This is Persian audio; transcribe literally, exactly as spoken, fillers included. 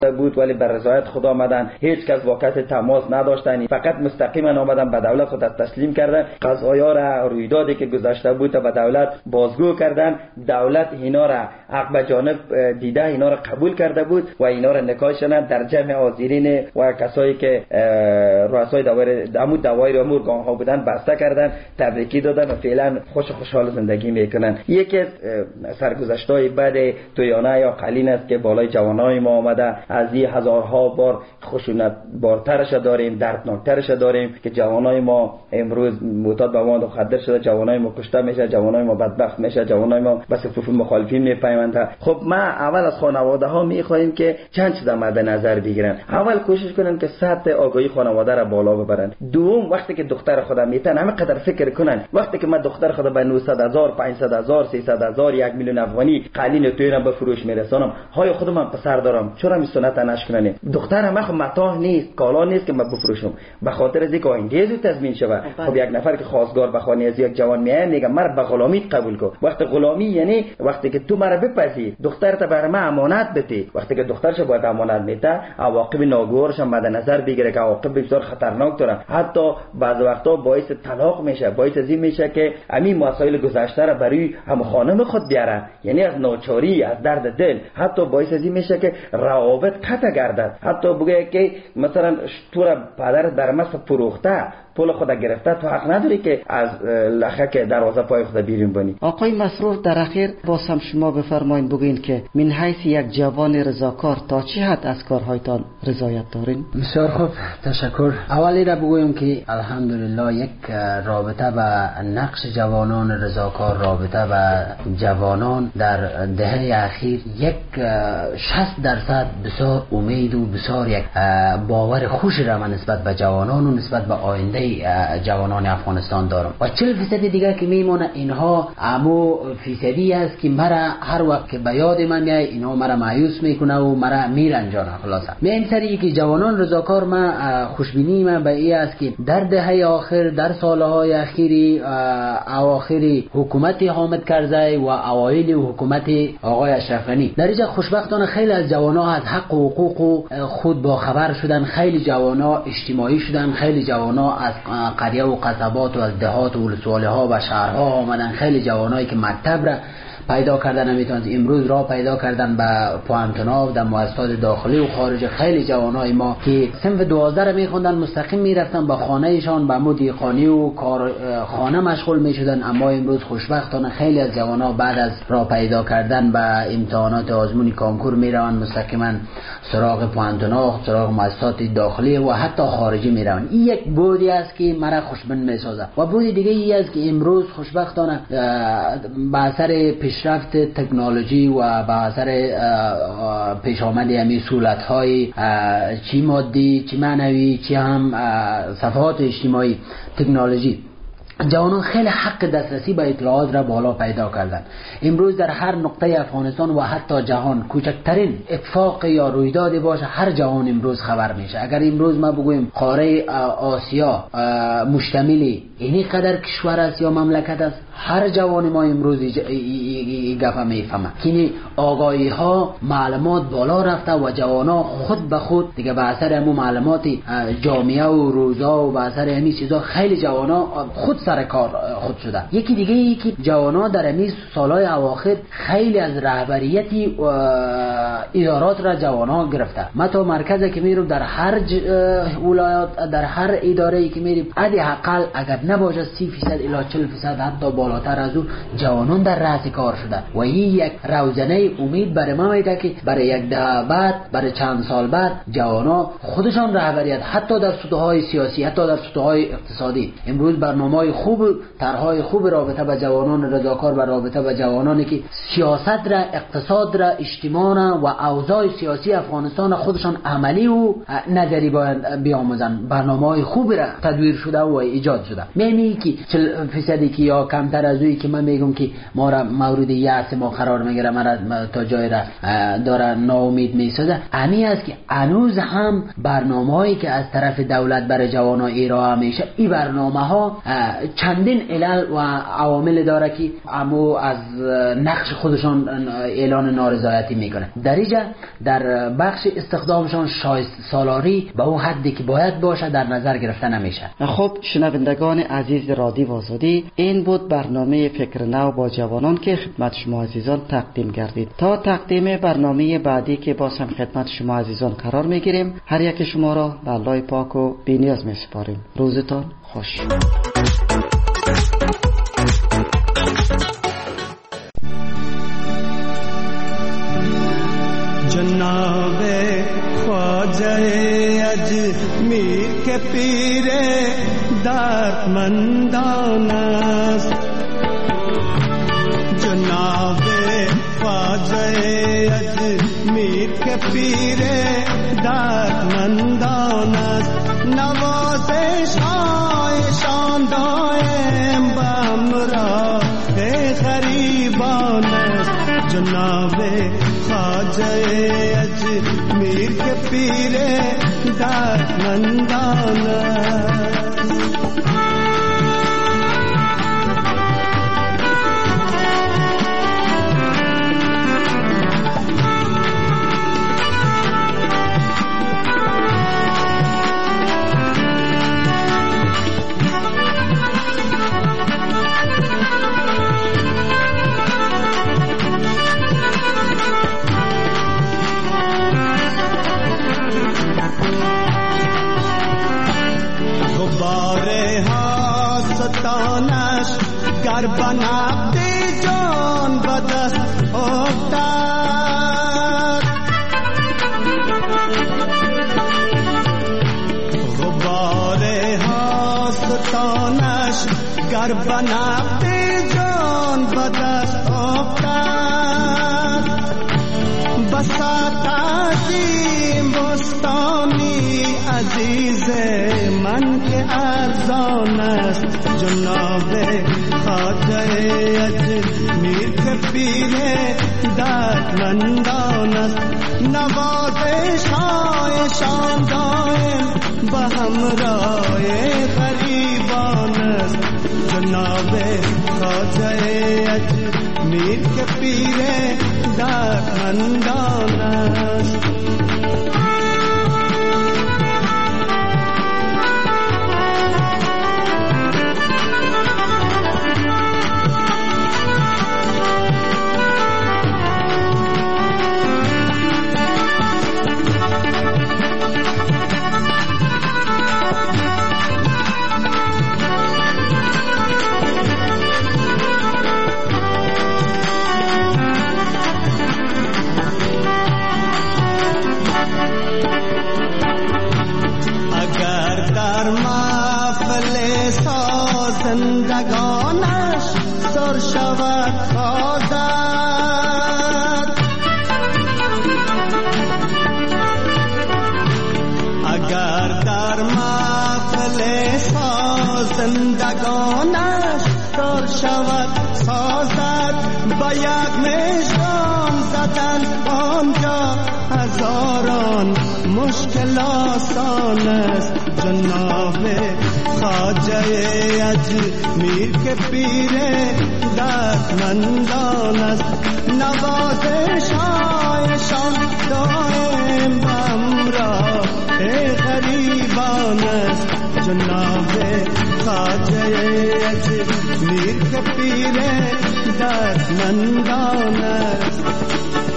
بود ولی به رضایت خدا آمدن، هیچ کس واقعیت تماس نداشتن، فقط مستقیما آمدن به دولت خود تسلیم کردن، قضایا را رویدادی که گذشته بود به دولت بازگو کردن. دولت اینا را عقب جانب دیده اینا را قبول کرده بود و اینا را نکاشتن در جمع حاضرین و کسایی که رؤسای دایر عمود دوایر امور گاه ها بودن بسته کردن، تبریکی دادن و فعلا خوش خوشحال زندگی میکنن. یکی سرگذشت‌های بعد تویانه یا قلین است که بالای جوانای ما آمده، از این هزارها بار خشونت بارترش داریم، دردناکترش داریم که جوانای ما امروز معتاد به مواد مخدر شده، جوانای ما کشته میشه، جوانای ما بدبخت میشه، جوانای ما به صفوف مخالفین میپیونده. خب ما اول از خانواده ها میخواهیم که چند چیز مد نظر بگیرن. اول کوشش کنن که سطح آگاهی خانواده را بالا ببرن. دوم وقتی که دختر خودم میتن همه قدر فکر کنن وقتی که من دختر خودم به نهصد هزار، پانصد هزار، سیصد هزار، یک میلیون افغانی قلین توی را به فروش میرسانم، های خودم من پسر دارم چرا می سنت نشکننه؟ دخترم خب متاع نیست، کالا نیست که من بفروشم، به خاطر از اینکه آینده زو تضمین شود. خب یک نفر که خواستگار به خانه از یک جوان میاد میگه مرا به غلامی قبول کن. وقت غلامی یعنی وقتی که تو مرا بپذیری، دخترت بر من امانت بدی. وقتی که دخترش باید امانت میده، عواقب ناگوارش هم مد نظر بگیره که عواقب بسیار خطرناک داره، حتی بعض وقتا باعث طلاق میشه، باعث از این میشه که همین مسائل گذشته را برای هم خانم خود بیاره، یعنی از ناچاری، از درد دل، حتی باعث از این میشه که روابط قطع گردد. حتی بگه که مثلا تو را پدرت در مصر فروخته، پول خود گرفته، تو حق نداری که از لخک دروازه پای خود بیرون بانی. آقای مسرور در اخیر باز هم شما بفرمایید بگین که من حیث یک جوان رضاکار تا چه حد از کارهایتان رضایت دارین؟ بسیار خوب، تشکر. اولی را بگویم که الحمدلله یک رابطه به نقش جوانان رضاکار، رابطه به جوانان در دهه اخیر یک شصت درصد بسیار امید و بسیار یک باور خوش را من نسبت به جوانان و نسبت به آینده جوانان افغانستان دارم. و چهل فیصد دیگه که میمونه اینها امو فیصدی است که مرا هر وقت که به یاد من میاد اینها مرا مایوس میکنه و مرا میرنجانه. خلاصه من این سری که جوانان رضاکار ما خوشبینی من به این است که در دهه آخر، در سالهای اخیری اواخری حکومت حامد کرزی و اوایل حکومت آقای اشرف غنی در اینجا خوشبختانه خیلی از جوانان از حق و حقوق خود با خبر شدن، خیلی جوانان اجتماعی شدن، خیلی جوانان از قریه و قصبات و از دهات و ولسوالی ها و شهرها آمدن، خیلی جوانایی که مکتب را پیدا کردن نمیتونن امروز راه پیدا کردن به پوانتناو در مؤسسات داخلی و خارج. خیلی جوانای ما که صنف دوازده را میخوندن مستقیم میرفتن به خانه ایشان به مدیقانی و کار خانه مشغول میشدن، اما امروز خوشبختانه خیلی از جوانا بعد از راه پیدا کردن به امتحانات آزمون کانکور میروند مستقیما سراغ پوانتناو، سراغ مؤسسات داخلی و حتی خارجی میروند. این یک بودی است که مرا خوشبین میسازه. و بودی دیگه ای است که امروز خوشبختانه به اثر پیشرفت تکنولوژی و به اثر پیش آمد همین سهولت‌های چی مادی، چی معنوی، چی هم صفحات اجتماعی تکنولوژی، جوانان خیلی حق دسترسی به اطلاعات را بالا پیدا کردند. امروز در هر نقطه افغانستان و حتی جهان کوچکترین اتفاق یا رویدادی باشه هر جوان امروز خبر میشه. اگر امروز ما بگویم قاره آسیا مشتملی اینی قدر کشور است یا مملکت است، هر جوان ما امروز این گپ میفهمه که آگاهی ها معلومات بالا رفته و جوانا خود به خود دیگه به اثر همون معلومات جامعه و روزا و به اثر همین چیزا خیلی جوانا خود سر کار خود شده. یکی دیگه ای که جوانا در همین سالهای اواخر خیلی از رهبریتی ادارات را جوانا گرفته. ما تو مرکزی که میرم در هر ولایت در هر اداره ای که میریم حداقل اگر نباشه سی فیصد الی چهل فیصد حتی بالاتر از اون جوانان در رأس کار شده و این یک روزنه امید برای ما میده که برای یک دهه بعد، برای چند سال بعد جوانا خودشان رهبریت حتی در سطوح‌های سیاسی، حتی در سطوح‌های اقتصادی. امروز برنامه‌های خوب، طرح‌های خوب رابطه با جوانان رضاکار و رابطه با جوانانی که سیاست را، اقتصاد را، اجتماع را و اوضاع سیاسی افغانستان خودشان عملی و نظری باید بیاموزن، برنامه‌های خوب را تدویر شده و ایجاد شده. نمی که چهل فیصدی که یا کمتر از اویی که من میگم که ما را مورد یأس ما قرار میگیره، ما تا جای را داره ناامید میسازه، امی است که هنوز هم برنامه‌هایی که از طرف دولت برای جوانان ارائه میشه، این برنامه‌ها چندین علل و عوامل داره که امو از نقش خودشان اعلان نارضایتی میکنه. در اینجا در بخش استخدامشان شایسته سالاری به اون حدی که باید باشه در نظر گرفته نمیشه. خب شنوندگان عزیز رادیو آزادی، این بود برنامه فکر نو با جوانان که خدمت شما عزیزان تقدیم گردید. تا تقدیم برنامه بعدی که باز هم خدمت شما عزیزان قرار میگیریم، هر یک شما را به الله پاک و بی‌نیاز میسپاریم. روزتان خوش. جناب خواجہ اجمیر کے پیر دردمندان است، جناب خواجہ اجمیر کے پیر دردمندان است، نوازش هایشان دائم به همراه غریبان است، جناب خواجہ اجمیر کے پیر دردمندان گر بنابدی جان بدست افتاد، غبار حاستانش گر بنابدی جان بدست افتاد، بساط عظیم بستانی عزیز من که ارزان است، جناب خواجہ اجمیر کے پیر دردمندان است، نوازش هایشان دائم به همراه غریبان است، جناب خواجہ اجمیر کے پیر دردمندان است. زندگانش سر شود خواجد، اگر در محفل زندگانش سر شود سازد، با یک مشران زدن آنجا هزاران مشکل آسان است، جناب خواجہ اجمیر کے پیر دردمندان است، نوازش هایشان دائم به همراه غریبان است، جناب خواجہ اجمیر کے پیر دردمندان است.